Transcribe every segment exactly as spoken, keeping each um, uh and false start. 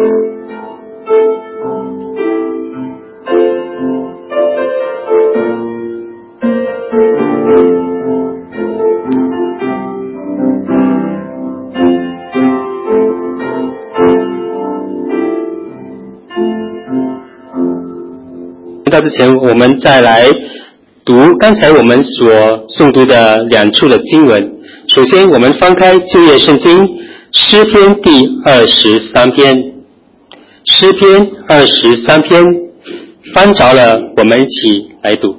到之前，我们再来读刚才我们所诵读的两处的经文。首先，我们翻开旧约圣经诗篇第二十三篇，诗篇二十三篇，翻着了，我们一起来读。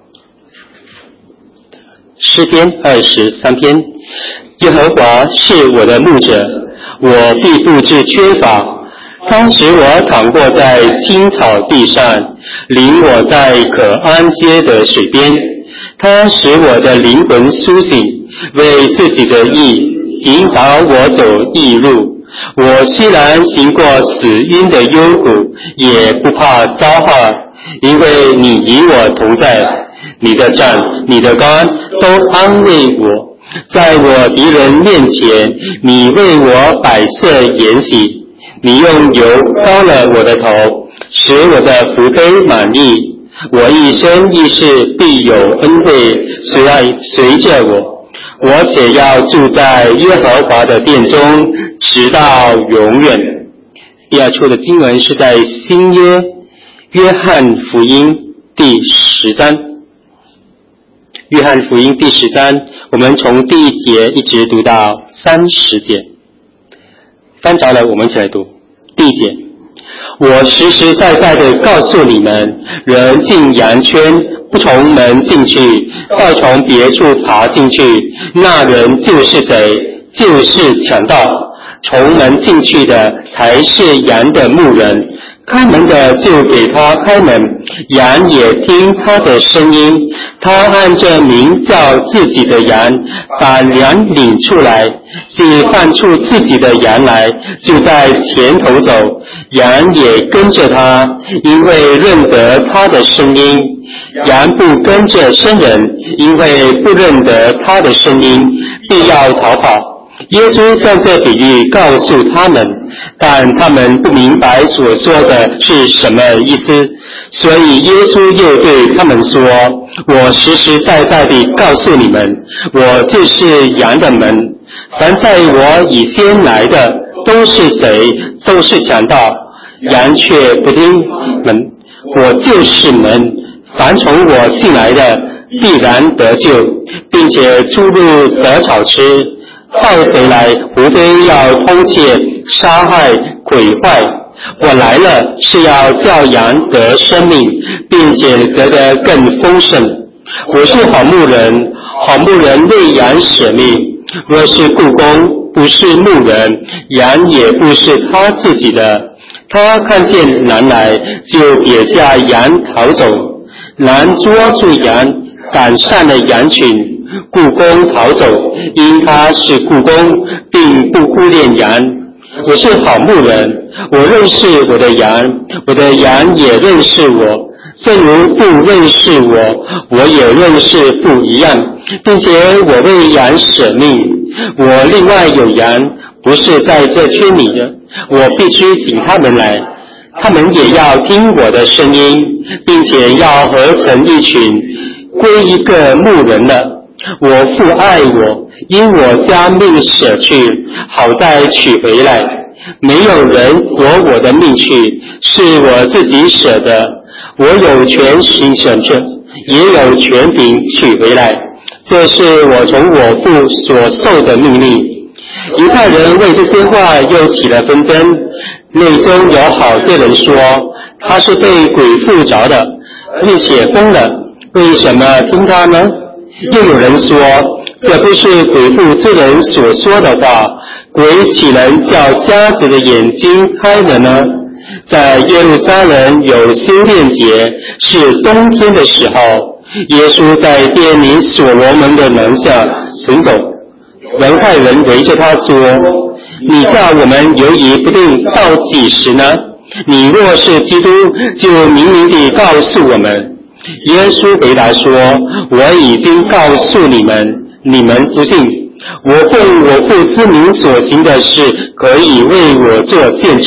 诗篇二十三篇，耶和华是我的牧者，我必不致缺乏。他使我躺卧在青草地上，领我在可安歇的水边。他使我的灵魂苏醒，为自己的义引导我走义路。我虽然行过死荫的幽谷，也不怕遭害，因为你与我同在。你的杖、你的竿都安慰我。在我敌人面前，你为我摆设筵席。你用油膏了我的头，使我的福杯满溢。我一生一世必有恩惠随爱随着我，我且要住在耶和华的殿中，直到永远。第二处的经文是在新约约翰福音第十章。约翰福音第十章，我们从第一节一直读到三十节。翻着了，我们一起来读。第一节，我实实在在地告诉你们，人进羊圈不从门进去，倒从别处爬进去，那人就是贼，就是强盗。从门进去的才是羊的牧人，开门的就给他开门，羊也听他的声音。他按着名叫自己的羊，把羊领出来，既放出自己的羊来，就在前头走，羊也跟着他，因为认得他的声音。羊不跟着生人，因为不认得他的声音，必要逃跑。耶稣在这比喻告诉他们，但他们不明白所说的是什么意思，所以耶稣又对他们说，我实实在在地告诉你们，我就是羊的门。凡在我以先来的都是贼，都是强盗，羊却不听门。我就是门，凡从我进来的必然得救，并且出入得草吃。盗贼来无非要偷窃、杀害、毁坏，我来了是要叫羊得生命，并且得得更丰盛。我是好牧人，好牧人为羊舍命。若是雇工不是牧人，羊也不是他自己的。他看见狼来，就撇下羊逃走。狼捉住羊，赶上了羊群。雇工逃走，因他是雇工，并不顾念羊。我是好牧人，我认识我的羊，我的羊也认识我，正如父认识我，我也认识父一样，并且我为羊舍命。我另外有羊，不是在这圈里的，我必须请他们来，他们也要听我的声音，并且要合成一群，归一个牧人了。我父爱我，因我将命舍去，好再取回来。没有人夺我的命去，是我自己舍的。我有权行舍去，也有权柄取回来。这是我从我父所受的命令。犹太人为这些话又起了纷争，内中有好些人说，他是被鬼附着的，并且疯了，为什么听他呢？又有人说，这不是鬼附之人所说的话，鬼岂能叫瞎子的眼睛开了呢？在耶路撒冷有修炼节，是冬天的时候，耶稣在殿里所罗门的门下行走，犹太人围着他说，你叫我们犹疑不定到几时呢？你若是基督，就明明地告诉我们。耶稣回答说，我已经告诉你们，你们不信。我奉我父之名所行的事，可以为我做见证，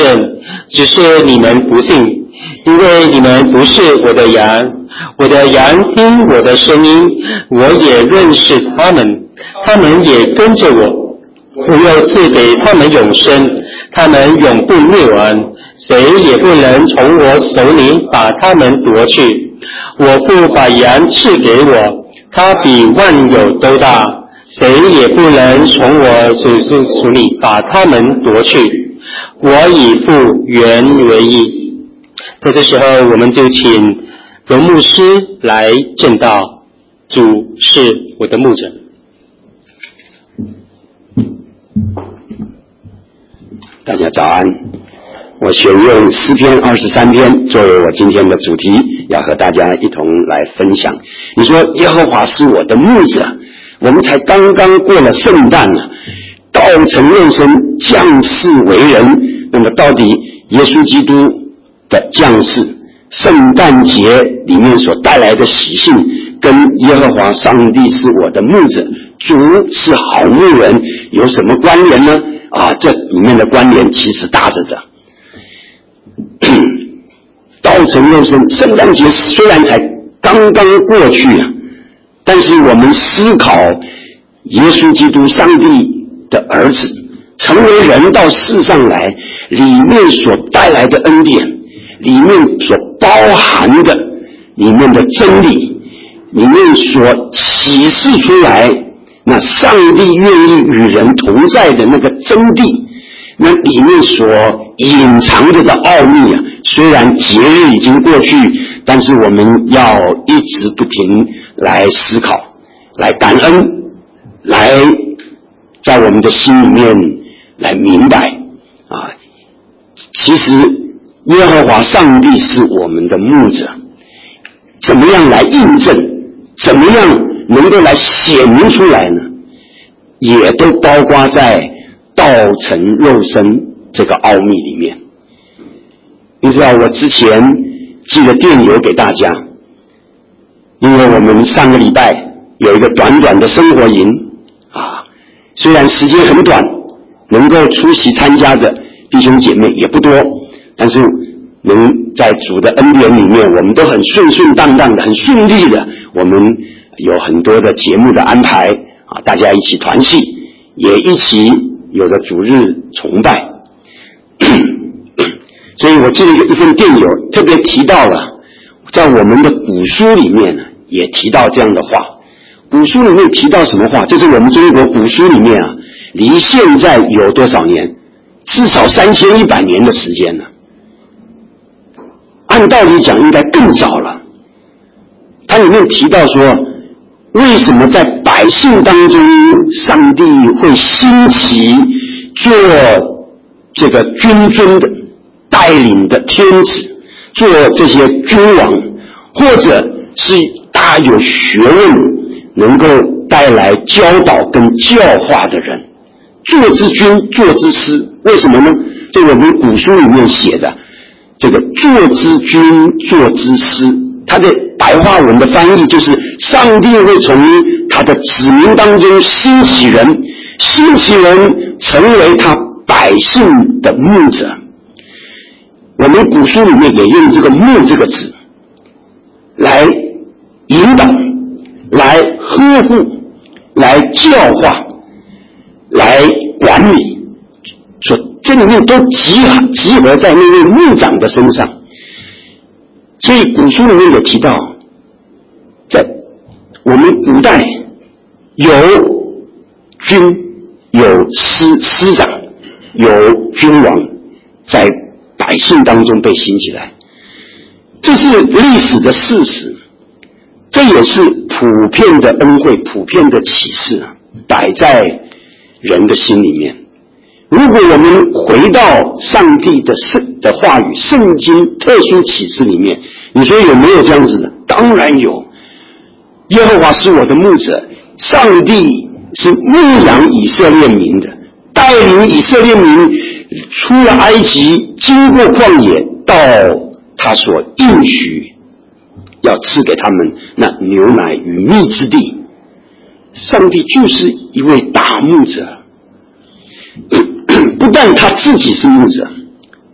只是你们不信，因为你们不是我的羊。我的羊听我的声音，我也认识他们，他们也跟着我。我又赐给他们永生，他们永不灭亡，谁也不能从我手里把他们夺去。我父把羊赐给我，他比万有都大，谁也不能从我手手里把他们夺去。我以父原为一。在这时候，我们就请荣牧师来证道，主是我的牧者。 大家早安，我选用诗篇二十三篇作为我今天的主题，要和大家一同来分享。你说耶和华是我的牧者，我们才刚刚过了圣诞呢，道成肉身降世为人，那么到底耶稣基督的降世，圣诞节里面所带来的喜讯，跟耶和华上帝是我的牧者，主是好牧人有什么关联呢？啊，这里面的关联其实大着的。道成肉身，圣诞节虽然才刚刚过去啊，但是我们思考耶稣基督上帝的儿子成为人到世上来，里面所带来的恩典，里面所包含的里面的真理，里面所启示出来那上帝愿意与人同在的那个真谛，那里面所隐藏着的奥秘啊，虽然节日已经过去，但是我们要一直不停来思考，来感恩，来在我们的心里面来明白啊，其实耶和华上帝是我们的牧者，怎么样来印证，怎么样能够来显明出来呢？也都包括在道成肉身这个奥秘里面。你知道我之前寄了电邮给大家，因为我们上个礼拜有一个短短的生活营啊，虽然时间很短，能够出席参加的弟兄姐妹也不多，但是能在主的恩典里面，我们都很顺顺当当的，很顺利的，我们有很多的节目的安排啊，大家一起团契，也一起有着主日崇拜。所以我寄了一份电邮，特别提到了在我们的古书里面呢，也提到这样的话。古书里面提到什么话？这是我们中国古书里面啊，离现在有多少年？至少三千一百年的时间呢。按道理讲应该更早了。它里面提到说，为什么在百姓当中上帝会兴起做这个君尊的带领的天子，做这些君王，或者是大有学问能够带来教导跟教化的人，做之君做之师。为什么呢？这我们古书里面写的这个做之君做之师，它的白话文的翻译就是上帝会从他的子民当中兴起人，兴起人成为他百姓的牧者。我们古书里面也用这个牧这个字来引导，来呵护，来教化，来管理，所以这里面都集集合在那位牧长的身上。所以古书里面有提到，在我们古代有君，有师师长，有君王，在百姓当中被兴起来，这是历史的事实，这也是普遍的恩惠，普遍的启示，摆在人的心里面。如果我们回到上帝的圣的话语，圣经特殊启示里面，你说有没有这样子的？当然有。耶和华是我的牧者，上帝是牧养以色列民的，带领以色列民出了埃及，经过旷野，到他所应许要赐给他们那牛奶与蜜之地。上帝就是一位大牧者，不但他自己是牧者，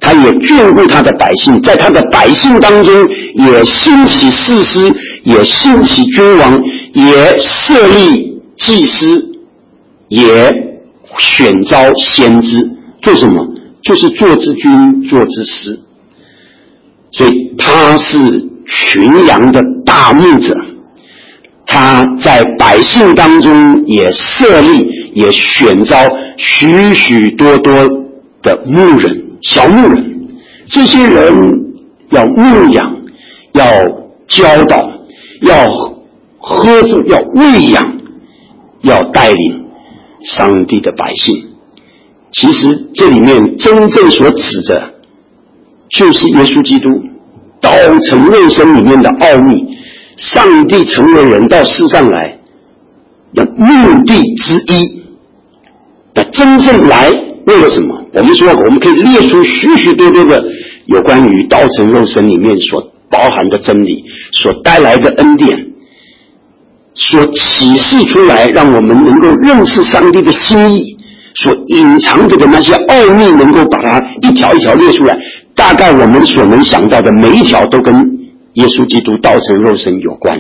他也眷顾他的百姓，在他的百姓当中也兴起士师，也兴起君王，也设立祭司，也选召先知，做什么？就是做之君，做之师。所以他是群羊的大牧者，他在百姓当中也设立，也选召许许多多的牧人、小牧人，这些人要牧养，要教导，要呵护，要喂养，要带领上帝的百姓。其实这里面真正所指的就是耶稣基督道成肉身里面的奥秘，上帝成为人到世上来的目的之一。那真正来为了什么？我们说我们可以列出许许多多的有关于道成肉身里面所包含的真理，所带来的恩典，所启示出来让我们能够认识上帝的心意，所隐藏着的那些奥秘，能够把它一条一条列出来。大概我们所能想到的每一条都跟耶稣基督道成肉身有关，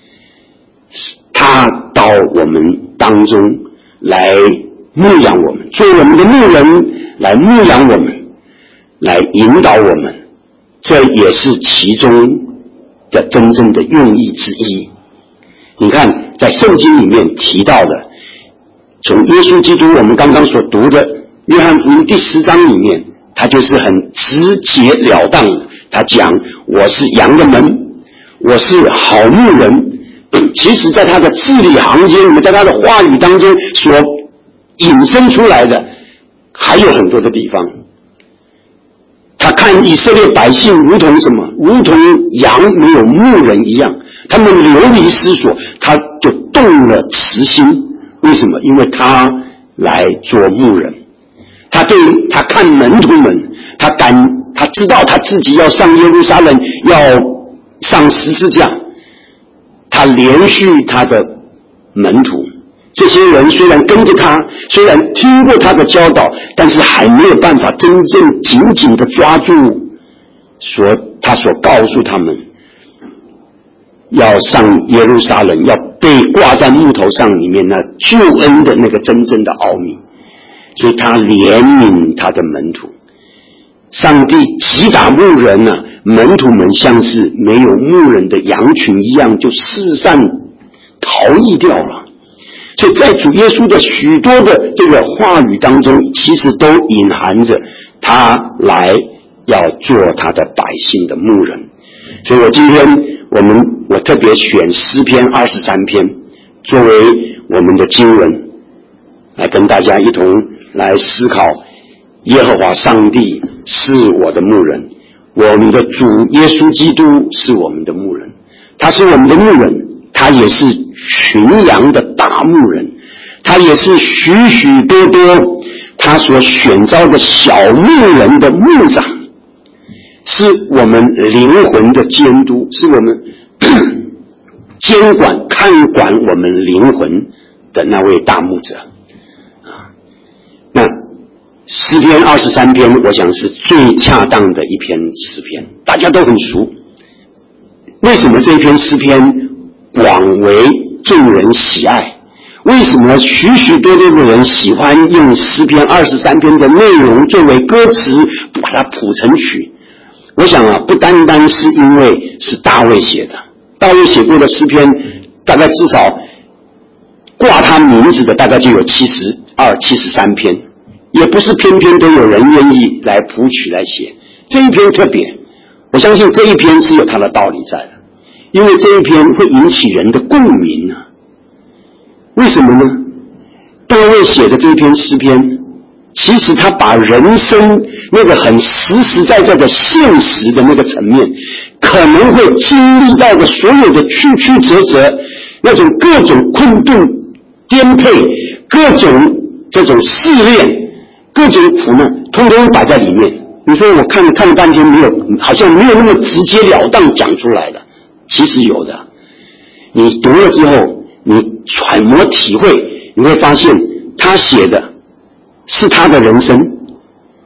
他到我们当中来牧养我们，做我们的牧人，来牧养我们，来引导我们，这也是其中的真正的用意之一。你看在圣经里面提到的，从耶稣基督我们刚刚所读的约翰福音第十章里面，他就是很直截了当，他讲我是羊的门，我是好牧人。其实在他的字里行间，我们在他的话语当中所引申出来的还有很多的地方。他看以色列百姓如同什么？如同羊没有牧人一样，他们流离失所，他就动了慈心。为什么？因为他来做牧人。他对他看门徒们，他感他知道他自己要上耶路撒冷，要上十字架，他连续他的门徒，这些人虽然跟着他，虽然听过他的教导，但是还没有办法真正紧紧的抓住所他所告诉他们要上耶路撒冷，要被挂在木头上里面那救恩的那个真正的奥秘。所以他怜悯他的门徒，上帝击打牧人啊，门徒们像是没有牧人的羊群一样，就四散逃逸掉了。所以在主耶稣的许多的这个话语当中，其实都隐含着他来要做他的百姓的牧人。所以我今天我们我特别选诗篇二十三篇作为我们的经文，来跟大家一同来思考，耶和华上帝是我的牧人，我们的主耶稣基督是我们的牧人，他是我们的牧人，他也是群羊的大牧人，他也是许许多多他所选召的小牧人的牧长，是我们灵魂的监督，是我们监管看管我们灵魂的那位大牧者。那诗篇二十三篇我想是最恰当的一篇诗篇，大家都很熟。为什么这篇诗篇广为众人喜爱？为什么许许多多的人喜欢用诗篇二十三篇的内容作为歌词把它谱成曲？我想啊，不单单是因为是大卫写的，大卫写过的诗篇大概至少挂他名字的大概就有七十二、七十三篇，也不是偏偏都有人愿意来谱曲来写。这一篇特别，我相信这一篇是有它的道理在的，因为这一篇会引起人的共鸣啊。为什么呢？大卫写的这一篇诗篇，其实他把人生那个很实实在在的现实的那个层面，可能会经历到的所有的曲曲折折，那种各种困顿颠沛，各种这种试炼，各种苦难，通通摆在里面。你说我看看了半天，没有，好像没有那么直截了当讲出来的，其实有的。你读了之后，你揣摩体会，你会发现他写的是他的人生，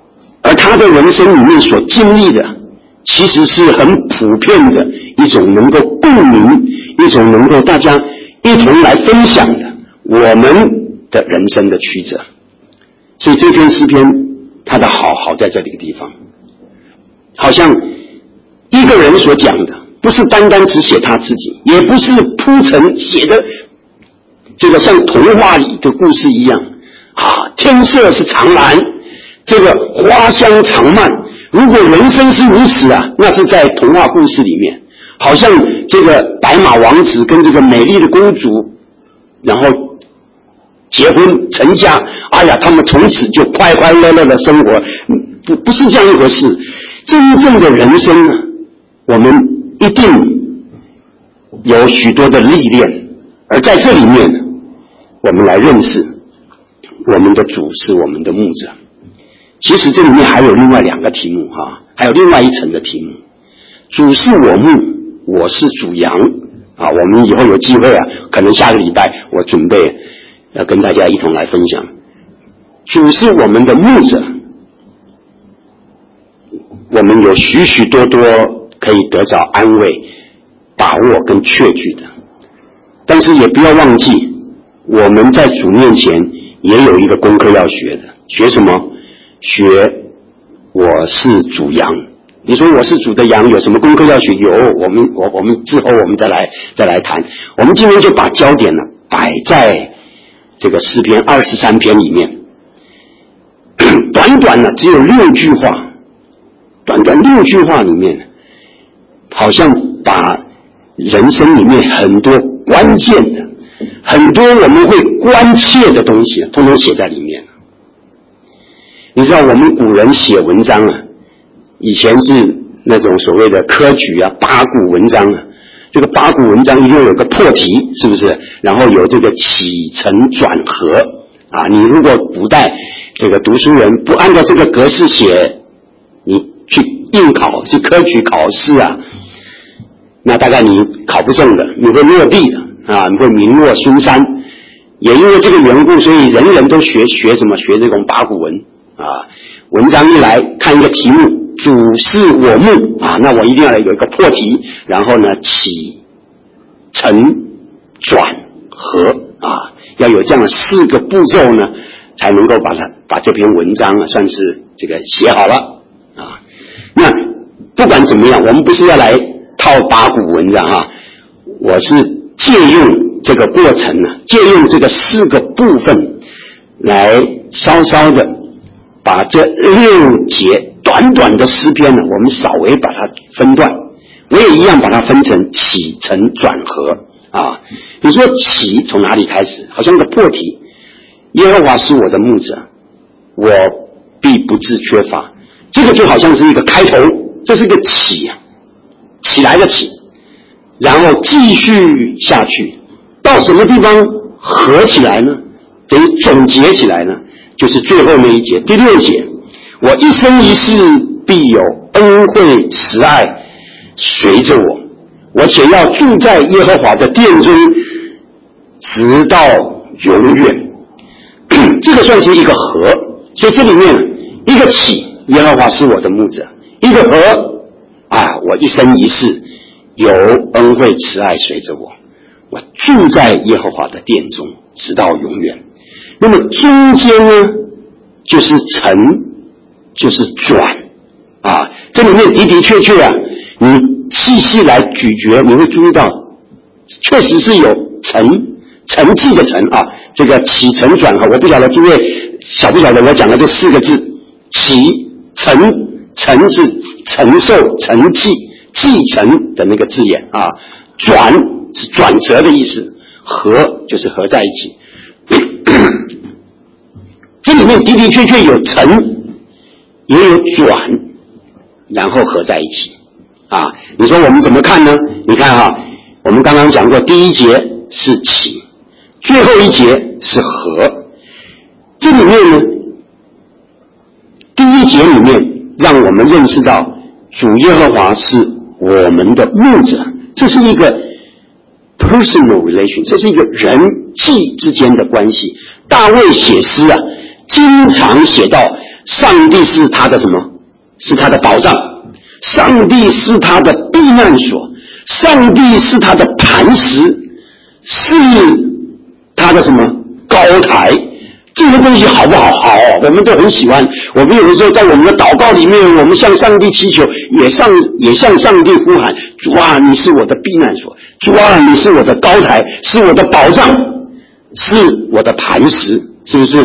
而他的人生里面所经历的，其实是很普遍的一种能够共鸣，一种能够大家一同来分享的我们的人生的曲折。所以这篇诗篇它的好好在这里的地方，好像一个人所讲的，不是单单只写他自己，也不是铺陈写的这个像童话里的故事一样啊，天色是长蓝，这个花香长漫。如果人生是如此啊，那是在童话故事里面，好像这个白马王子跟这个美丽的公主，然后结婚成家，哎呀，他们从此就快快乐乐的生活，不不是这样一回事。真正的人生呢，我们一定有许多的历练，而在这里面，我们来认识我们的主是我们的牧者。其实这里面还有另外两个题目哈，还有另外一层的题目。主是我牧，我是主羊啊。我们以后有机会啊，可能下个礼拜我准备要跟大家一同来分享。主是我们的牧者，我们有许许多多可以得着安慰、把握跟确据的。但是也不要忘记，我们在主面前也有一个功课要学的。学什么？学我是主羊。你说我是主的羊，有什么功课要学？有，我们我我们之后我们再来再来谈。我们今天就把焦点呢摆在这个诗篇二十三篇里面，短短的只有六句话，短短六句话里面，好像把人生里面很多关键的、很多我们会关切的东西，通通写在里面。你知道我们古人写文章啊，以前是那种所谓的科举啊、八股文章啊，这个八股文章一定有个破题，是不是？然后有这个起承转合啊。你如果古代这个读书人不按照这个格式写，你去应考、去科举考试啊，那大概你考不中的，你会落地的啊，你会名落孙山。也因为这个缘故，所以人人都学学什么？学这种八股文啊。文章一来看一个题目，主是我牧啊，那我一定要有一个破题，然后呢起承转合啊，要有这样的四个步骤呢，才能够把它把这篇文章啊算是这个写好了啊。那不管怎么样，我们不是要来套八股文章啊，我是借用这个过程呢，借用这个四个部分来稍稍的把这六节短短的诗篇呢，我们稍微把它分段，我也一样把它分成起承转合啊。你说起从哪里开始？好像个破题，耶和华是我的牧者，我必不致缺乏。这个就好像是一个开头，这是个起啊，起来的起，然后继续下去，到什么地方合起来呢？等于总结起来呢，就是最后那一节，第六节，我一生一世必有恩惠慈爱随着我，我且要住在耶和华的殿中，直到永远。这个算是一个和，所以这里面一个起，耶和华是我的牧者；一个和，啊，我一生一世有恩惠慈爱随着我，我住在耶和华的殿中，直到永远。那么中间呢，就是承，就是转啊。这里面的的确确啊，你细细来咀嚼，你会注意到，确实是有承承继的承啊。这个起承转合，我不晓得诸位晓不晓得我讲的这四个字，起承承是承受承继继承的那个字眼啊，转是转折的意思，合就是合在一起。这里面的的确确有承，也有转，然后合在一起啊。你说我们怎么看呢？你看哈，我们刚刚讲过，第一节是起，最后一节是合。这里面呢，第一节里面让我们认识到主耶和华是我们的牧者，这是一个 personal relation， 这是一个人际之间的关系。大卫写诗啊，经常写到上帝是他的什么？是他的保障，上帝是他的避难所，上帝是他的磐石，是他的什么高台。这个东西好不好？好，我们都很喜欢。我们有的时候在我们的祷告里面，我们向上帝祈求，也向也向上帝呼喊：主啊，你是我的避难所；主啊，你是我的高台，是我的保障，是我的磐石，是不是？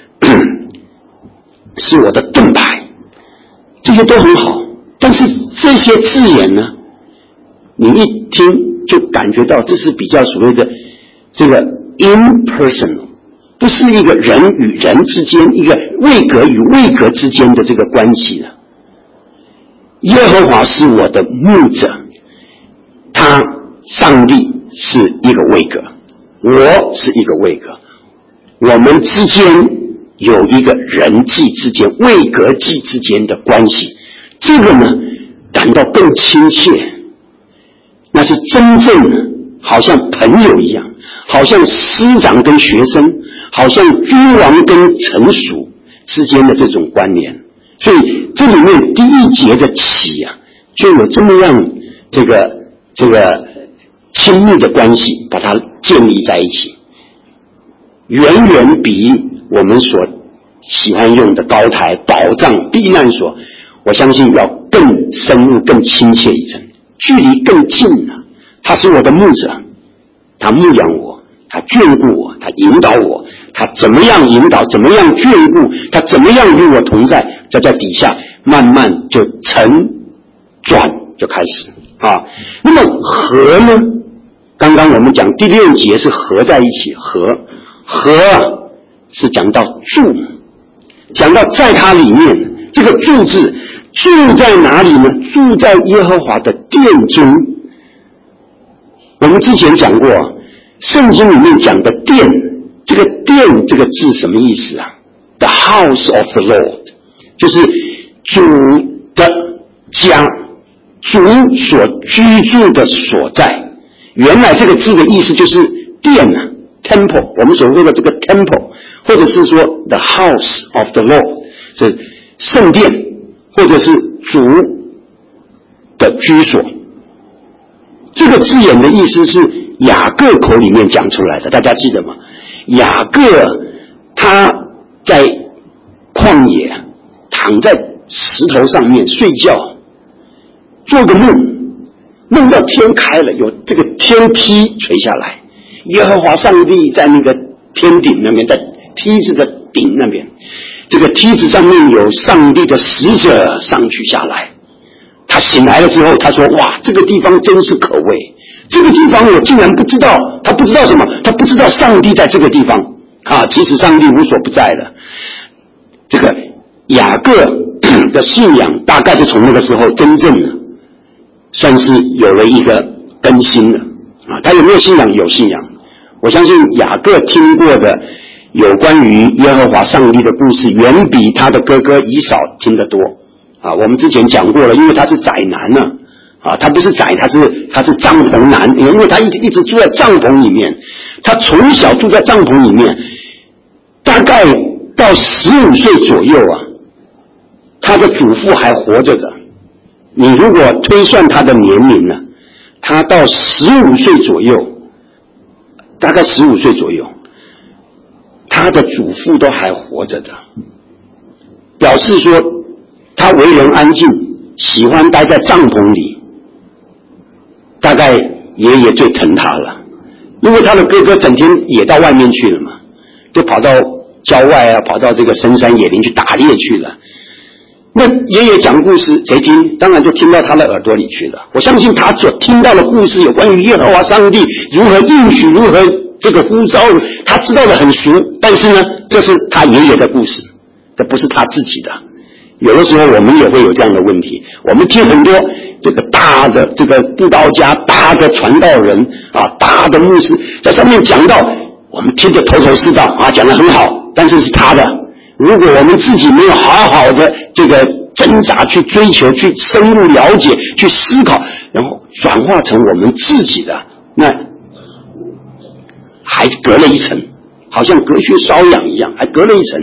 是我的盾牌，这些都很好。但是这些字眼呢，你一听就感觉到这是比较所谓的这个 impersonal。不是一个人与人之间，一个位格与位格之间的这个关系了。耶和华是我的牧者，他上帝是一个位格，我是一个位格，我们之间有一个人际之间、位格际之间的关系，这个呢感到更亲切，那是真正的好像朋友一样，好像师长跟学生，好像君王跟臣属之间的这种关联。所以这里面第一节的起啊，就有这么样这个这个亲密的关系，把它建立在一起，远远比我们所喜欢用的高台、保障、避难所，我相信要更深入、更亲切一层，距离更近了。他是我的牧者，他牧养我，他眷顾我，他引导我，他怎么样引导，怎么样眷顾，他怎么样与我同在，在在底下慢慢就沉转就开始啊。那么和呢？刚刚我们讲第六节是合在一起，和和是讲到住，讲到在它里面，这个住字住在哪里呢？住在耶和华的殿中。我们之前讲过，圣经里面讲的殿，这个殿这个字什么意思啊？ The house of the Lord 就是主的家，主所居住的所在。原来这个字的意思就是殿啊 temple， 我们所说的这个 temple， 或者是说 the house of the Lord 是圣殿，或者是主的居所。这个字眼的意思是雅各口里面讲出来的，大家记得吗？雅各他在旷野躺在石头上面睡觉，做个梦，梦到天开了，有这个天梯垂下来，耶和华上帝在那个天顶那边，在梯子的顶那边，这个梯子上面有上帝的使者上去下来。他醒来了之后，他说：哇，这个地方真是可畏，这个地方我竟然不知道。他不知道什么？他不知道上帝在这个地方啊！其实上帝无所不在的。这个雅各的信仰大概就从那个时候真正的算是有了一个更新了啊！他有没有信仰？有信仰。我相信雅各听过的有关于耶和华上帝的故事，远比他的哥哥以扫听得多啊！我们之前讲过了，因为他是宅男呢啊，他不是宅，他是他是帐篷男，因为他一一直住在帐篷里面，他从小住在帐篷里面，大概到十五岁左右啊，他的祖父还活着的。你如果推算他的年龄呢，他到十五岁左右，大概十五岁左右，他的祖父都还活着的，表示说他为人安静，喜欢待在帐篷里。大概爷爷最疼他了，因为他的哥哥整天也到外面去了嘛，就跑到郊外啊，跑到这个深山野林去打猎去了。那爷爷讲故事谁听？当然就听到他的耳朵里去了。我相信他所听到的故事有关于耶和华上帝如何应许，如何这个呼召，他知道的很熟，但是呢，这是他爷爷的故事，这不是他自己的。有的时候我们也会有这样的问题，我们听很多这个大的这个布道家、大的传道人啊、大的牧师在上面讲到，我们听得头头是道啊，讲得很好，但是是他的。如果我们自己没有好好的这个挣扎去追求、去深入了解、去思考，然后转化成我们自己的，那还隔了一层，好像隔靴搔痒一样，还隔了一层。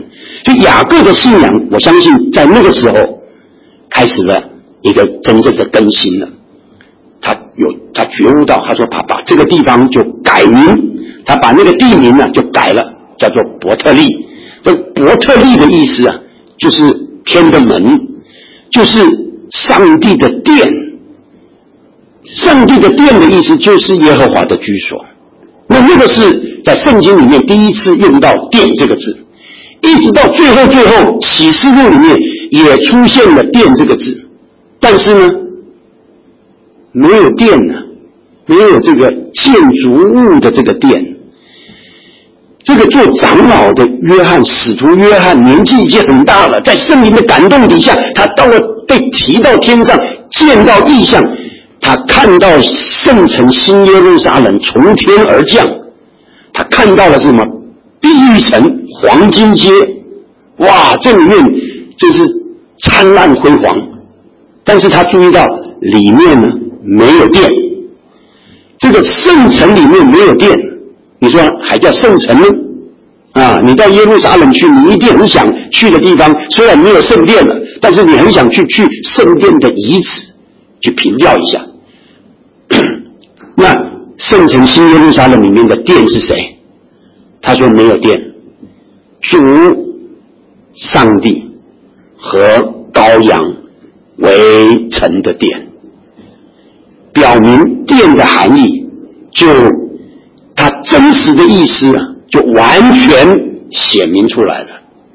所以雅各的信仰，我相信在那个时候开始了一个真正的更新了。他有他觉悟到，他说把把这个地方就改名，他把那个地名呢就改了，叫做伯特利。这伯特利的意思啊，就是天的门，就是上帝的殿。上帝的殿的意思就是耶和华的居所。那那个是在圣经里面第一次用到殿这个字，一直到最后最后启示录里面也出现了殿这个字，但是呢没有殿呢，没有这个建筑物的这个殿。这个做长老的约翰，使徒约翰年纪已经很大了，在圣灵的感动底下，他到了被提到天上，见到异象，他看到圣城新耶路撒冷从天而降，他看到了是什么？碧玉城、黄金街，哇，这里面真是灿烂辉煌。但是他注意到里面呢没有殿，这个圣城里面没有殿，你说还叫圣城呢？啊，你到耶路撒冷去，你一定很想去的地方，虽然没有圣殿了，但是你很想去去圣殿的遗址去凭吊一下。那圣城新耶路撒冷里面的殿是谁？他说没有殿，主上帝和羔羊为城的殿，表明殿的含义，就它真实的意思啊，就完全显明出来了。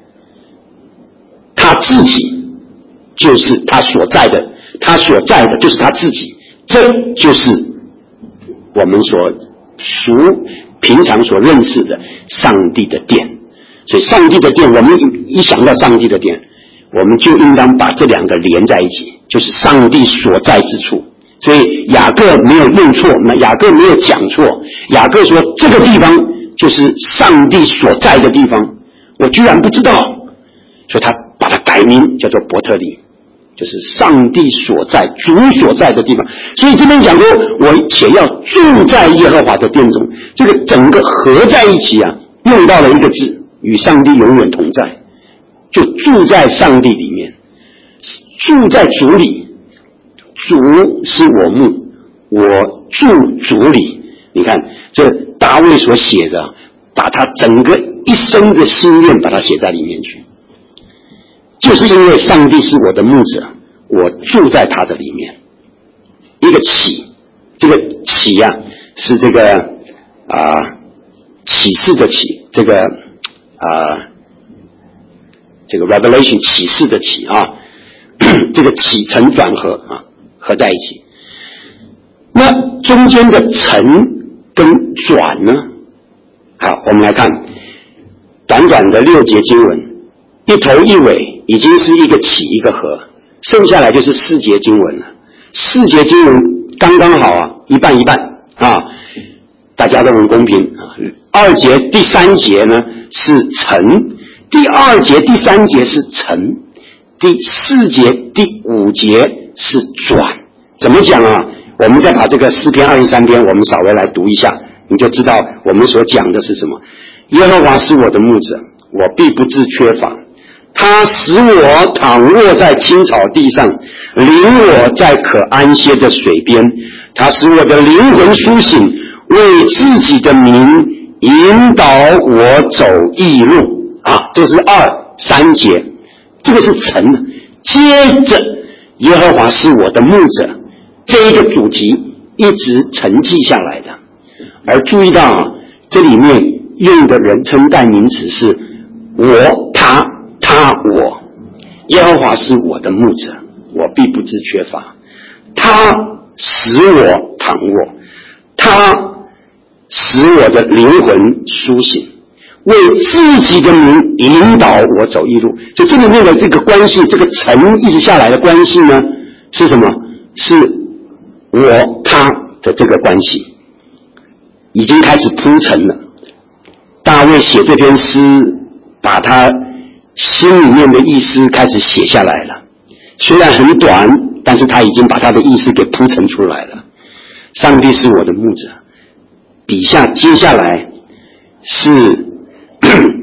他自己就是他所在的，他所在的就是他自己，这就是我们所熟平常所认识的上帝的殿。所以上帝的殿，我们一想到上帝的殿，我们就应当把这两个连在一起，就是上帝所在之处。所以雅各没有用错，那雅各没有讲错，雅各说这个地方就是上帝所在的地方，我居然不知道，所以他把它改名叫做伯特利，就是上帝所在、主所在的地方。所以这边讲说，我且要住在耶和华的殿中，这个整个合在一起啊，用到了一个字，与上帝永远同在，就住在上帝里面，住在主里。主是我牧，我住主里。你看这大卫所写的，把他整个一生的心愿把它写在里面去，就是因为上帝是我的牧者，我住在他的里面。一个启，这个启啊是这个啊、呃、启示的启，这个啊、呃、这个 revelation 启示的启啊，这个起承转合啊合在一起。那中间的承跟转呢？好，我们来看短短的六节经文，一头一尾已经是一个起一个合，剩下来就是四节经文了。四节经文刚刚好啊，一半一半啊，大家都很公平啊。二节第三节呢是承，第二节第三节是承，第四节第五节是转。怎么讲啊？我们再把这个诗篇二十三篇我们稍微来读一下，你就知道我们所讲的是什么。耶和华是我的牧者，我必不致缺乏。他使我躺卧在青草地上，领我在可安歇的水边。他使我的灵魂苏醒，为自己的名引导我走义路。啊，这是二三节，这个是承。接着耶和华是我的牧者，这一个主题一直承继下来的。而注意到啊，这里面用的人称代名词是我、他、他、我。耶和华是我的牧者，我必不致缺乏。他使我躺卧，他使我的灵魂苏醒，为自己的名引导我走义路。所以这里面的这个关系，这个承一直下来的关系呢，是什么？是我他的这个关系已经开始铺陈了。大卫写这篇诗，把他心里面的意思开始写下来了，虽然很短，但是他已经把他的意思给铺陈出来了。上帝是我的牧者，笔下接下来是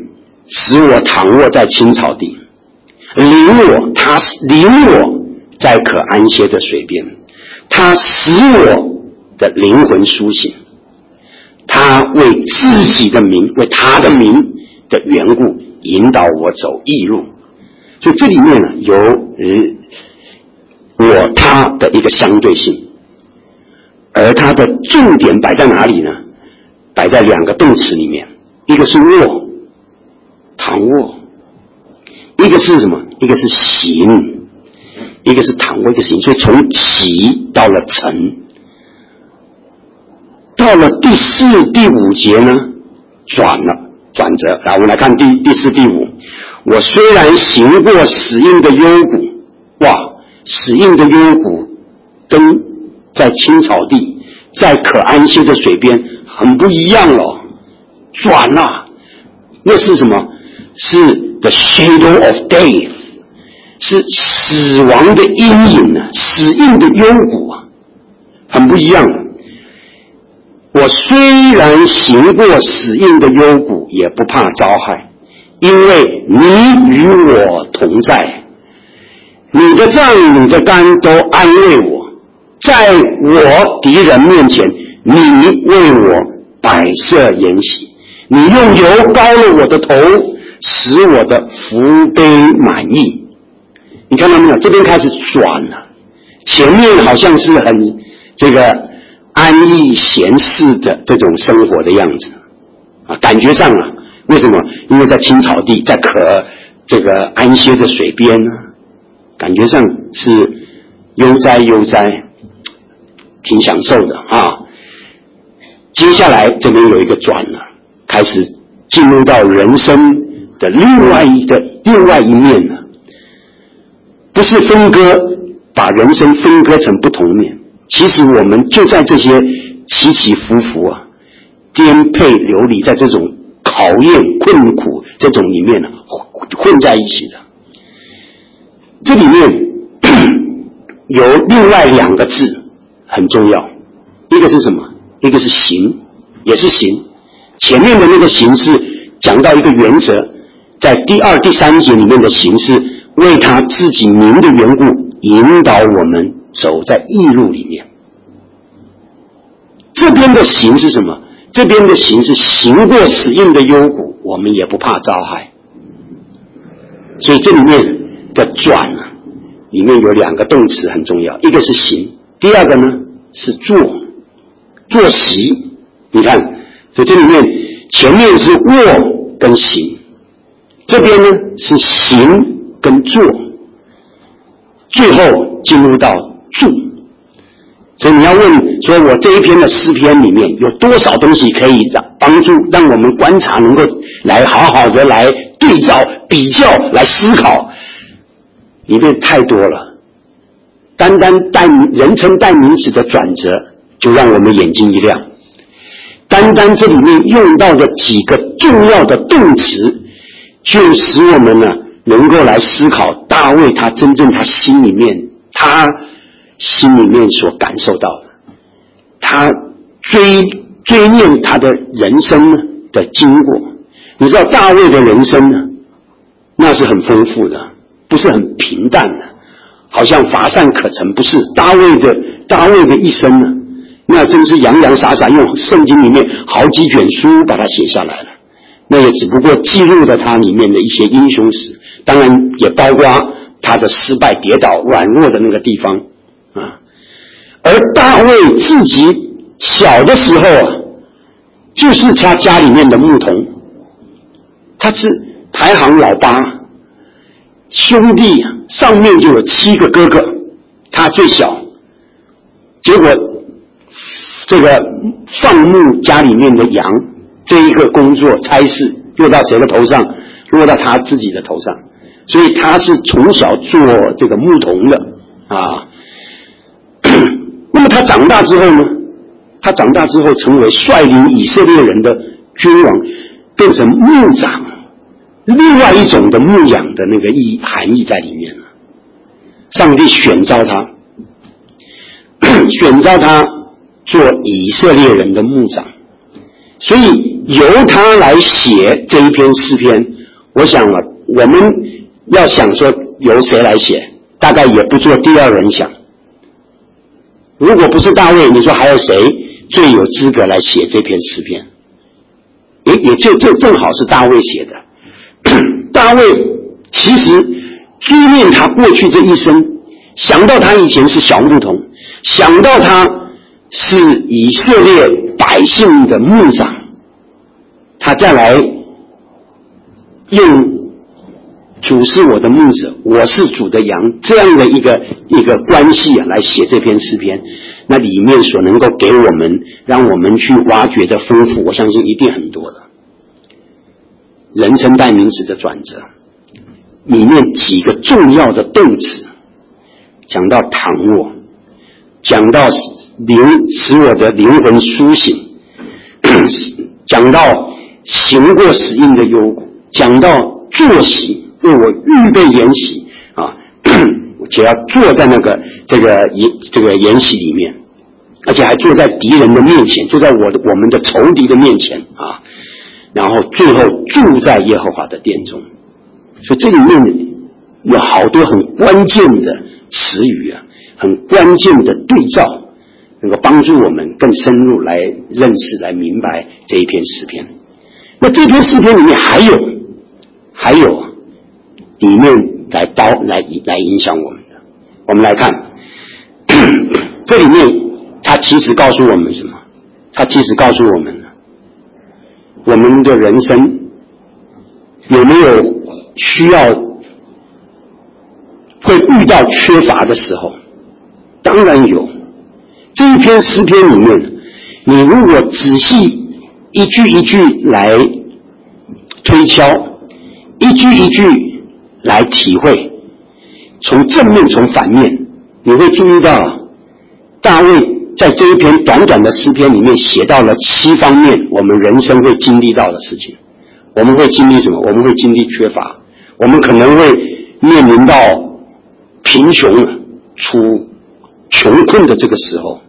使我躺卧在青草地，领我，他领我在可安歇的水边，他使我的灵魂苏醒，他为自己的名，为他的名的缘故引导我走义路。所以这里面呢有呃我他的一个相对性，而它的重点摆在哪里呢？摆在两个动词里面，一个是卧，躺卧，一个是什么？一个是行，一个是躺卧，一个是行。所以从起到了成，到了第四、第五节呢，转了转折。来，我们来看第第四、第五。我虽然行过死荫的幽谷，哇，死荫的幽谷跟在青草地，在可安歇的水边很不一样了，转了。那是什么？是 the shadow of death， 是死亡的阴影啊，死荫的幽谷啊，很不一样。我虽然行过死荫的幽谷，也不怕遭害，因为你与我同在，你的杖你的竿都安慰我，在我敌人面前，你为我摆设筵席，你用油膏了我的头，使我的福杯满溢。你看到没有？这边开始转了，前面好像是很这个安逸闲适的这种生活的样子啊，感觉上啊，为什么？因为在青草地，在可这个安歇的水边呢，感觉上是悠哉悠哉，挺享受的啊。接下来这边有一个转了，开始进入到人生的另外一个另外一面了，不是分割，把人生分割成不同面。其实我们就在这些起起伏伏啊、颠沛流离，在这种考验、困苦这种里面呢、啊，混在一起的。这里面有另外两个字很重要，一个是什么？一个是行，也是行。前面的那个行是讲到一个原则，在第二、第三节里面的行是为他自己名的缘故，引导我们走在义路里面。这边的行是什么？这边的行是行过死荫的幽谷，我们也不怕遭害。所以这里面的转啊，里面有两个动词很重要，一个是行，第二个呢是坐，坐席。你看，所以这里面前面是卧跟行，这边呢是行跟坐，最后进入到住。所以你要问说，我这一篇的诗篇里面有多少东西可以让帮助让我们观察，能够来好好的来对照、比较、来思考，里面太多了。单单代人称代名词的转折，就让我们眼睛一亮。单单这里面用到的几个重要的动词，就使我们呢能够来思考大卫他真正他心里面他心里面所感受到的，他追追念他的人生呢的经过。你知道大卫的人生呢，那是很丰富的，不是很平淡的，好像乏善可陈。不是，大卫的大卫的一生呢，那真是洋洋洒洒，用圣经里面好几卷书把它写下来了。那也只不过记录了他里面的一些英雄史，当然也包括他的失败、跌倒、软弱的那个地方啊。而大卫自己小的时候啊，就是他家里面的牧童，他是排行老八，兄弟上面就有七个哥哥，他最小。结果这个放牧家里面的羊这一个工作差事落到谁的头上？落到他自己的头上。所以他是从小做这个牧童的啊。那么他长大之后呢？他长大之后成为率领以色列人的君王，变成牧长，另外一种的牧养的那个意含义在里面了。上帝选召他，选召他做以色列人的牧长，所以由他来写这一篇诗篇， 我想啊，我们要想说由谁来写，大概也不做第二人想。如果不是大卫，你说还有谁最有资格来写这篇诗篇？也也就这正好是大卫写的。大卫其实追念他过去这一生，想到他以前是小牧童，想到他是以色列百姓的牧长，他再来用主是我的牧者，我是主的羊这样的一个一个关系啊，来写这篇诗篇，那里面所能够给我们让我们去挖掘的丰富，我相信一定很多的。人称代名词的转折里面几个重要的动词，讲到躺卧，讲到灵使我的灵魂苏醒，讲到行过死荫的幽谷，讲到坐席为我预备筵席啊，且要坐在那个这个这个筵席里面，而且还坐在敌人的面前，坐在我的我们的仇敌的面前啊，然后最后住在耶和华的殿中。所以这里面有好多很关键的词语啊，很关键的对照，能够帮助我们更深入来认识、来明白这一篇诗篇。那这篇诗篇里面还有还有里面来包来来影响我们的。我们来看这里面它其实告诉我们什么？它其实告诉我们我们的人生有没有需要会遇到缺乏的时候？当然有。这一篇诗篇里面，你如果仔细一句一句来推敲，一句一句来体会，从正面从反面，你会注意到大卫在这一篇短短的诗篇里面写到了七方面我们人生会经历到的事情。我们会经历什么？我们会经历缺乏，我们可能会面临到贫穷处穷困的这个时候。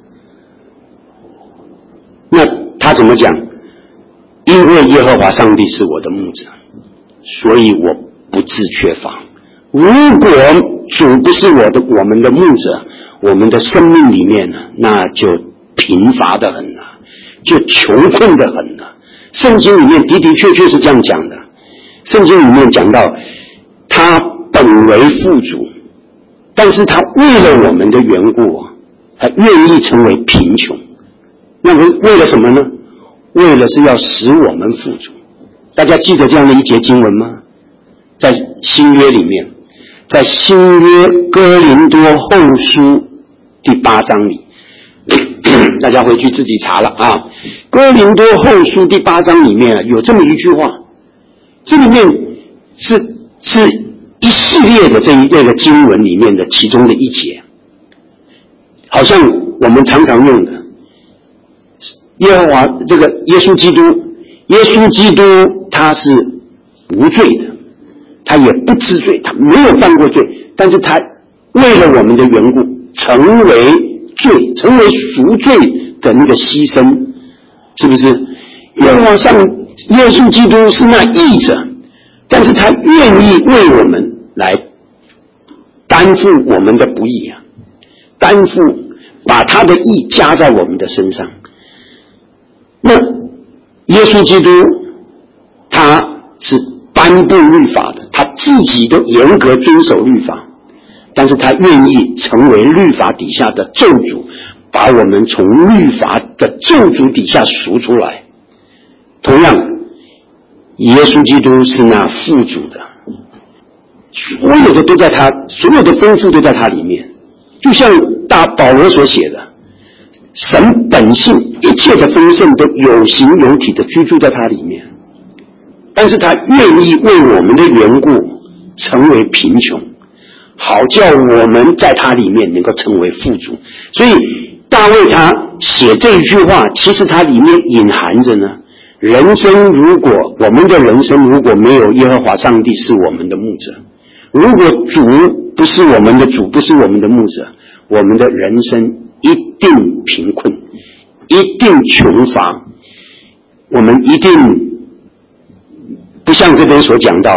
那他怎么讲？因为耶和华上帝是我的牧者，所以我不致缺乏。如果主不是我的我们的牧者，我们的生命里面呢，那就贫乏得很了，就穷困得很了。圣经里面的的确确是这样讲的。圣经里面讲到他本为富足，但是他为了我们的缘故，他愿意成为贫穷。那么为了什么呢？为了是要使我们富足。大家记得这样的一节经文吗？在新约里面，在新约哥林多后书第八章里，大家回去自己查了啊。哥林多后书第八章里面有这么一句话，这里面是是一系列的这一类的经文里面的其中的一节，好像我们常常用的耶和华这个耶稣基督，耶稣基督他是无罪的，他也不知罪，他没有犯过罪，但是他为了我们的缘故成为罪，成为赎罪的那个牺牲，是不是？耶和华上耶稣基督是那义者，但是他愿意为我们来担负我们的不义啊，担负把他的义加在我们的身上。那耶稣基督他是颁布律法的，他自己都严格遵守律法，但是他愿意成为律法底下的咒诅，把我们从律法的咒诅底下赎出来。同样耶稣基督是那富足的，所有的都在他，所有的丰富都在他里面。就像大保罗所写的，神本性一切的丰盛都有形有体的居住在他里面，但是他愿意为我们的缘故成为贫穷，好叫我们在他里面能够成为富足。所以大卫他写这一句话，其实他里面隐含着呢，人生如果我们的人生如果没有耶和华上帝是我们的牧者，如果主不是我们的主，不是我们的牧者，我们的人生一定贫困，一定穷乏，我们一定不像这边所讲到的，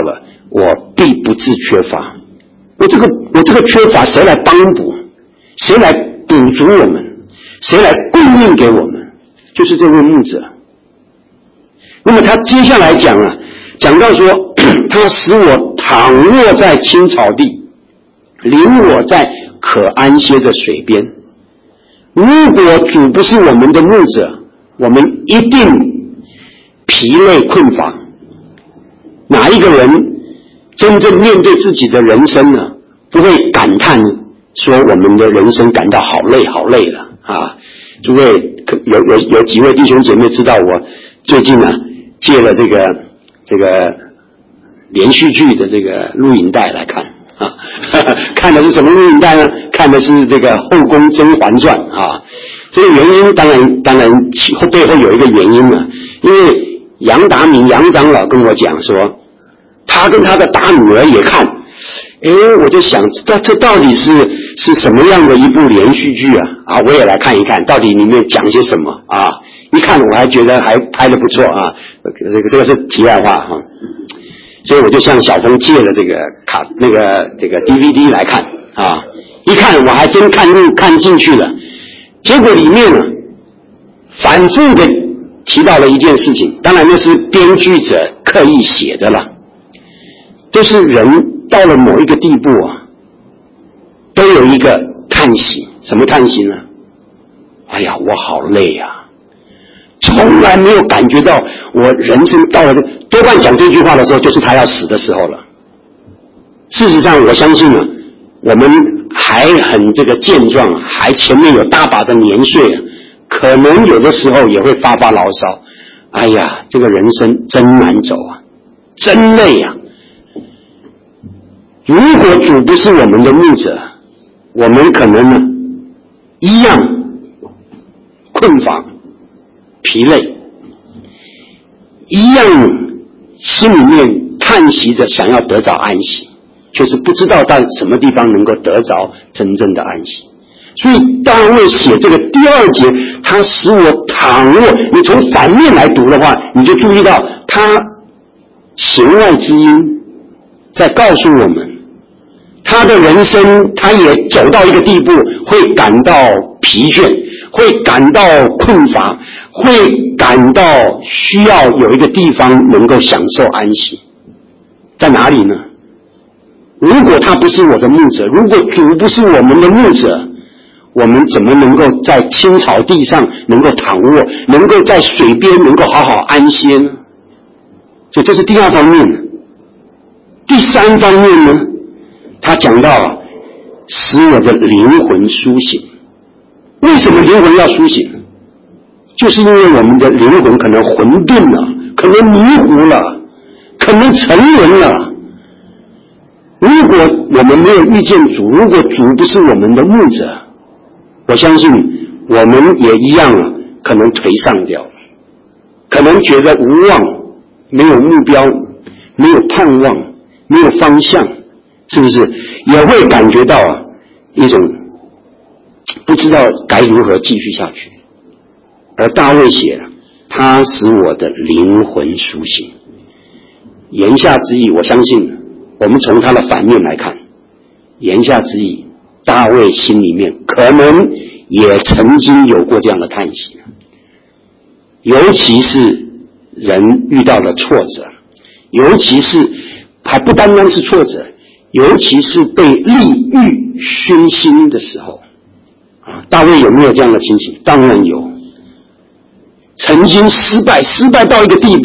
我必不致缺乏。我这个我这个缺乏谁来帮补？谁来补足我们？谁来供应给我们？就是这位牧者。那么他接下来讲啊，讲到说他使我躺卧在青草地，领我在可安歇的水边。如果主不是我们的牧者，我们一定疲累困乏。哪一个人真正面对自己的人生呢，不会感叹说我们的人生感到好累好累了啊？诸位有有有几位弟兄姐妹知道我最近呢、啊、借了这个这个连续剧的这个录影带来看啊，看的是什么录影带呢？看的是这个《后宫甄嬛传》啊。这个原因当然当然后背后有一个原因了，因为杨达明杨长老跟我讲说，他跟他的大女儿也看。诶，我在想这这到底是是什么样的一部连续剧啊？啊，我也来看一看，到底里面讲些什么啊？一看我还觉得还拍得不错啊，这个这个是题外话哈、啊。所以我就向小峰借了这个卡那个这个 D V D 来看啊，一看我还真看入看进去了。结果里面呢，反复的提到了一件事情，当然那是编剧者刻意写的了，都是人到了某一个地步啊，都有一个叹息。什么叹息呢？哎呀，我好累啊，从来没有感觉到我人生到了这，多半讲这句话的时候就是他要死的时候了。事实上我相信啊，我们还很这个健壮，还前面有大把的年岁啊，可能有的时候也会发发牢骚，哎呀，这个人生真难走啊，真累啊。如果主不是我们的牧者，我们可能呢一样困乏疲累，一样心里面叹息着想要得着安息，却是不知道到什么地方能够得着真正的安息。所以大卫写这个第二节，他使我躺卧，你从反面来读的话，你就注意到他弦外之音在告诉我们，他的人生他也走到一个地步，会感到疲倦，会感到困乏，会感到需要有一个地方能够享受安息。在哪里呢？如果他不是我的牧者，如果主不是我们的牧者，我们怎么能够在青草地上能够躺卧，能够在水边能够好好安歇呢？所以这是第二方面。第三方面呢，他讲到使我的灵魂苏醒。为什么灵魂要苏醒？就是因为我们的灵魂可能混沌了，可能迷糊了，可能沉沦了。如果我们没有遇见主，如果主不是我们的牧者，我相信我们也一样啊，可能颓丧掉了，可能觉得无望，没有目标，没有盼望，没有方向，是不是也会感觉到啊一种不知道该如何继续下去？而大卫写了，他使我的灵魂苏醒。言下之意，我相信我们从他的反面来看，言下之意，大卫心里面可能也曾经有过这样的叹息，尤其是人遇到了挫折，尤其是还不单单是挫折，尤其是被利欲熏心的时候啊，大卫有没有这样的情形？当然有。曾经失败，失败到一个地步，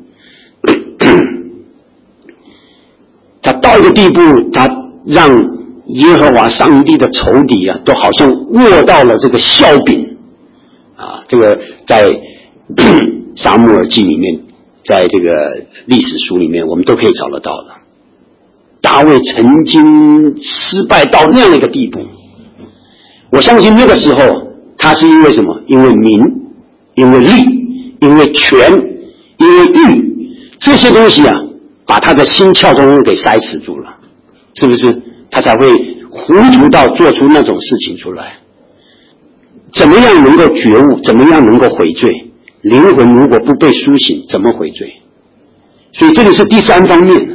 他到一个地步，他让耶和华上帝的仇敌啊，都好像握到了这个笑柄啊。这个在撒母耳记里面，在这个历史书里面，我们都可以找得到的。大卫曾经失败到那样的一个地步，我相信那个时候他是因为什么？因为名，因为利，因为权，因为欲，这些东西啊，把他的心窍中给塞死住了，是不是？他才会糊涂到做出那种事情出来。怎么样能够觉悟？怎么样能够悔罪？灵魂如果不被苏醒，怎么悔罪？所以这里是第三方面，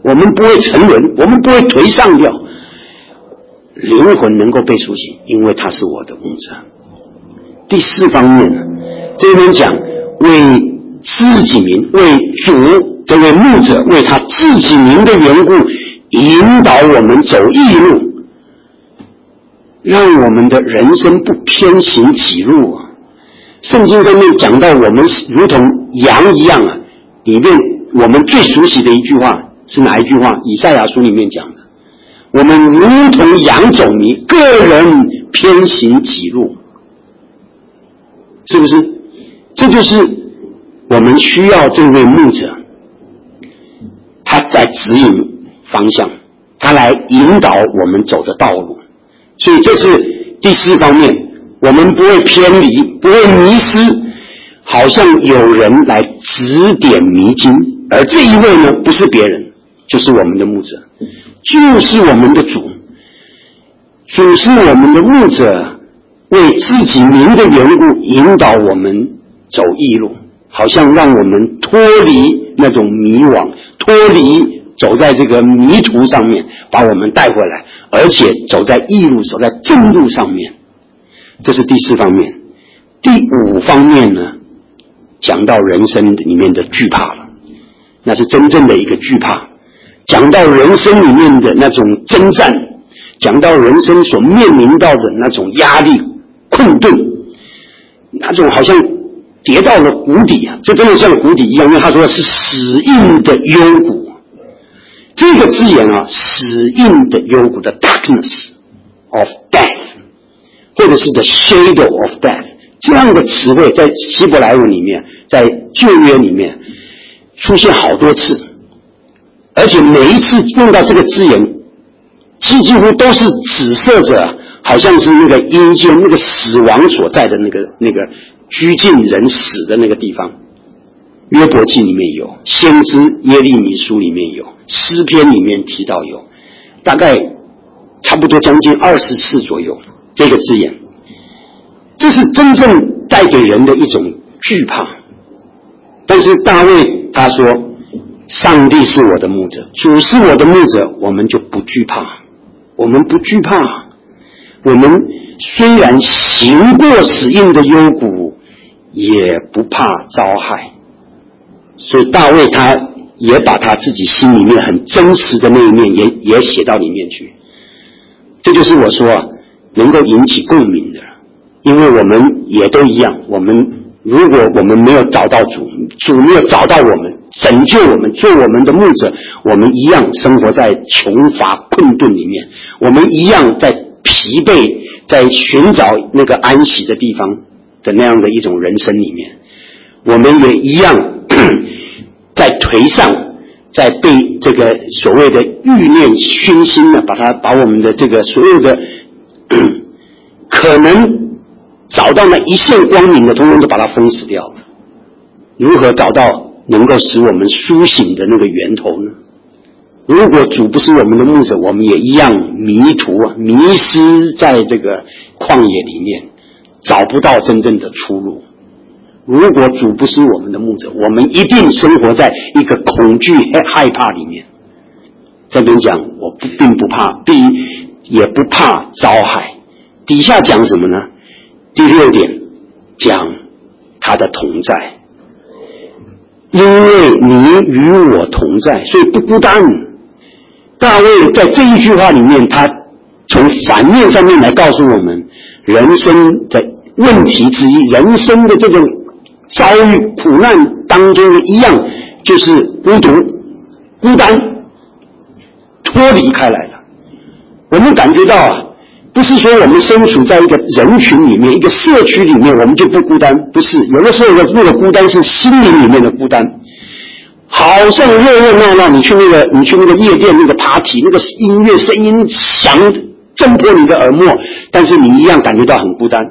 我们不会沉沦，我们不会颓丧掉，灵魂能够被苏醒，因为他是我的牧者。第四方面呢，这边讲为自己名，为主这位牧者为他自己名的缘故，引导我们走义路，让我们的人生不偏行己路啊。圣经上面讲到我们如同羊一样啊，里面我们最熟悉的一句话是哪一句话？以赛亚书里面讲的，我们如同羊走迷，个人偏行己路，是不是？这就是我们需要这位牧者，他在指引方向，他来引导我们走的道路。所以这是第四方面，我们不会偏离，不会迷失，好像有人来指点迷津，而这一位呢，不是别人，就是我们的牧者，就是我们的主。主是我们的牧者，为自己名的缘故引导我们走义路，好像让我们脱离那种迷惘，脱离走在这个迷途上面，把我们带回来，而且走在义路，走在正路上面。这是第四方面。第五方面呢，讲到人生里面的惧怕了，那是真正的一个惧怕。讲到人生里面的那种征战，讲到人生所面临到的那种压力、困顿，那种好像跌到了谷底啊，这真的像谷底一样，因为他说的是死荫的幽谷。这个字眼啊，死荫的幽谷的 darkness of death， 或者是 the shadow of death， 这样的词汇在希伯来文里面，在旧约里面出现好多次，而且每一次用到这个字眼，几乎都是指涉着好像是那个阴间那个死亡所在的那个那个拘禁人死的那个地方。约伯记里面有，先知耶利米书里面有，诗篇里面提到有，大概差不多将近二十次左右这个字眼。这是真正带给人的一种惧怕。但是大卫他说，上帝是我的牧者，主是我的牧者，我们就不惧怕，我们不惧怕。我们虽然行过死荫的幽谷，也不怕遭害。所以大卫他也把他自己心里面很真实的那一面也也写到里面去。这就是我说能够引起共鸣的，因为我们也都一样，我们如果我们没有找到主，主没有找到我们，拯救我们，做我们的牧者，我们一样生活在穷乏困顿里面，我们一样在疲惫，在寻找那个安息的地方的那样的一种人生里面，我们也一样在颓丧，在被这个所谓的欲念熏心呢，把它把我们的这个所有的可能找到那一线光明的，通通都把它封死掉了。如何找到能够使我们苏醒的那个源头呢？如果主不是我们的牧者，我们也一样迷途啊，迷失在这个旷野里面，找不到真正的出路。如果主不是我们的牧者，我们一定生活在一个恐惧害怕里面。这边讲我不并不怕，并也不怕遭害。底下讲什么呢？第六点讲他的同在，因为你与我同在，所以不孤单。大卫在这一句话里面，他从反面上面来告诉我们人生的问题之一，人生的这种遭遇苦难当中的一样，就是孤独、孤单，脱离开来了。我们感觉到啊，不是说我们身处在一个人群里面，一个社区里面，我们就不孤单，不是。有的时候那个孤单是心灵里面的孤单，好像热热闹闹，你去那个你去那个夜店那个 party， 那个音乐声音响震破你的耳膜，但是你一样感觉到很孤单。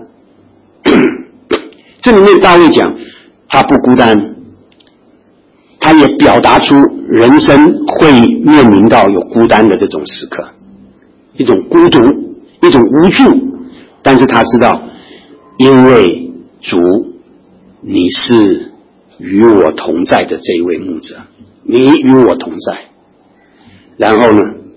这里面大卫讲他不孤单，他也表达出人生会面临到有孤单的这种时刻，一种孤独，一种无助，但是他知道，因为主你是与我同在的这一位牧者，你与我同在。 然后呢，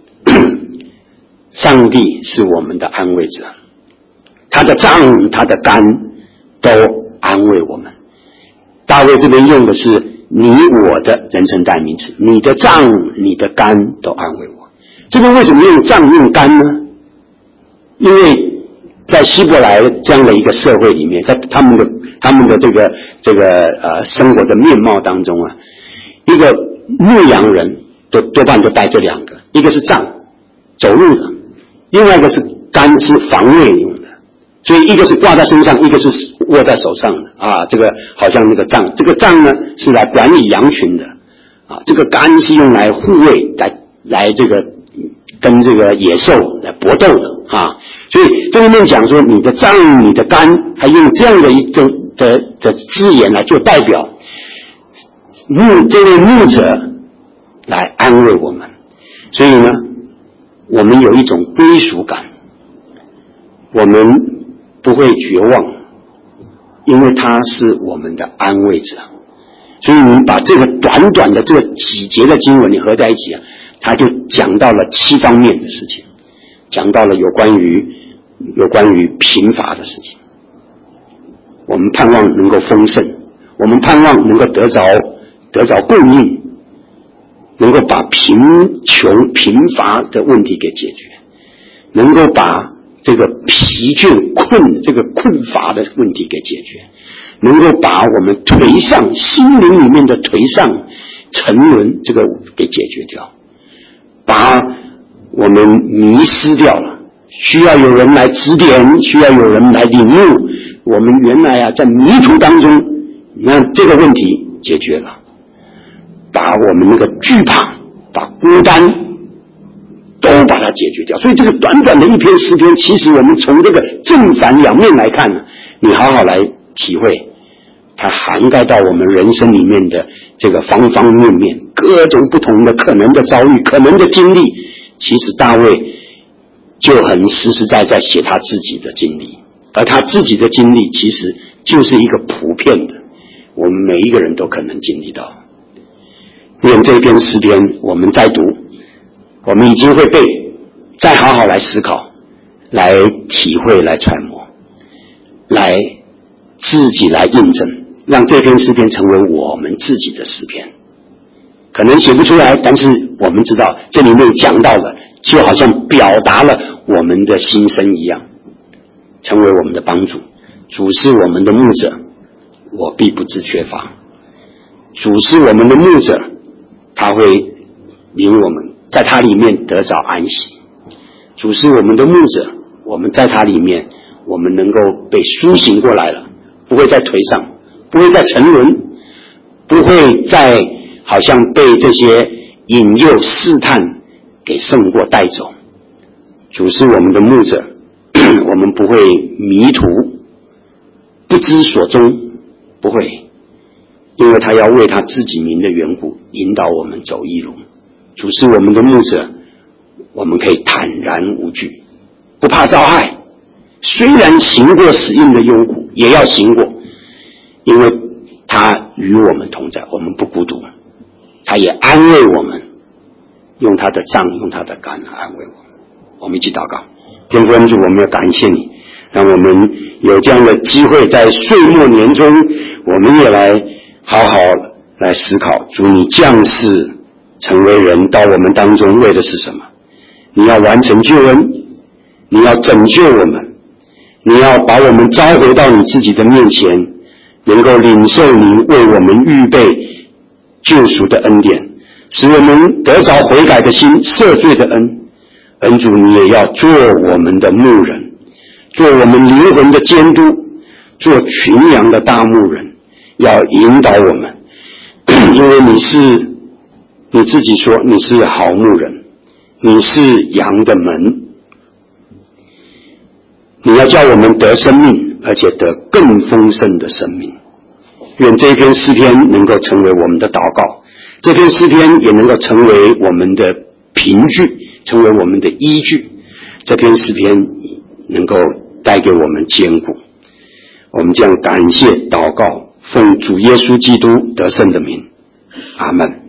上帝是我们的安慰者，他的杖他的竿都安慰我们。大卫这边用的是你我的人称代名词，你的杖你的竿都安慰我。这边为什么用杖用竿呢？因为在希伯来这样的一个社会里面，在他们的他们的这个这个呃生活的面貌当中啊，一个牧羊人都多半都带这两个，一个是杖走路的，另外一个是竿是防卫用的，所以一个是挂在身上，一个是握在手上的啊。这个好像那个杖，这个杖呢是来管理羊群的啊，这个竿是用来护卫，来来这个跟这个野兽来搏斗的啊。所以这里面讲说你的杖你的竿，还用这样的一种的的字眼来做代表，牧这位牧者来安慰我们。所以呢，我们有一种归属感，我们不会绝望，因为他是我们的安慰者。所以你把这个短短的这个几节的经文你合在一起啊，他就讲到了七方面的事情，讲到了有关于有关于贫乏的事情，我们盼望能够丰盛，我们盼望能够得着得着供应，能够把贫穷贫乏的问题给解决，能够把这个疲倦困这个困乏的问题给解决，能够把我们颓丧心灵里面的颓丧沉沦这个给解决掉，把我们迷失掉了，需要有人来指点，需要有人来领悟我们原来啊在迷途当中，那这个问题解决了，把我们那个惧怕把孤单都把它解决掉。所以这个短短的一篇诗篇，其实我们从这个正反两面来看，你好好来体会，它涵盖到我们人生里面的这个方方面面，各种不同的可能的遭遇，可能的经历。其实大卫就很实实在在写他自己的经历，而他自己的经历其实就是一个普遍的，我们每一个人都可能经历到。念这篇诗篇，我们再读，我们已经会背，再好好来思考，来体会，来揣摩，来自己来印证，让这篇诗篇成为我们自己的诗篇。可能写不出来，但是我们知道这里面讲到的就好像表达了我们的心声一样，成为我们的帮助。主是我们的牧者，我必不致缺乏。主是我们的牧者，他会领我们在他里面得着安息。主是我们的牧者，我们在他里面我们能够被苏醒过来了，不会再颓丧，不会再沉沦，不会再好像被这些引诱试探给胜过带走。主是我们的牧者，我们不会迷途不知所终，不会，因为他要为他自己名的缘故引导我们走义路。主是我们的牧者，我们可以坦然无惧，不怕遭害，虽然行过死荫的幽谷也要行过，因为他与我们同在，我们不孤独，他也安慰我们，用他的杖用他的竿安慰我们。我们一起祷告。天父恩主，我们要感谢你，让我们有这样的机会，在岁末年中我们也来好好来思考，主你降世成为人到我们当中为的是什么？你要完成救恩，你要拯救我们，你要把我们召回到你自己的面前，能够领受你为我们预备救赎的恩典，使我们得着悔改的心，赦罪的恩。恩主，你也要做我们的牧人，做我们灵魂的监督，做群羊的大牧人，要引导我们，因为你是你自己说你是好牧人，你是羊的门，你要叫我们得生命，而且得更丰盛的生命。愿这篇诗篇能够成为我们的祷告，这篇诗篇也能够成为我们的凭据，成为我们的依据，这篇诗篇能够带给我们坚固。我们将感谢祷告，奉主耶稣基督得胜的名，阿们。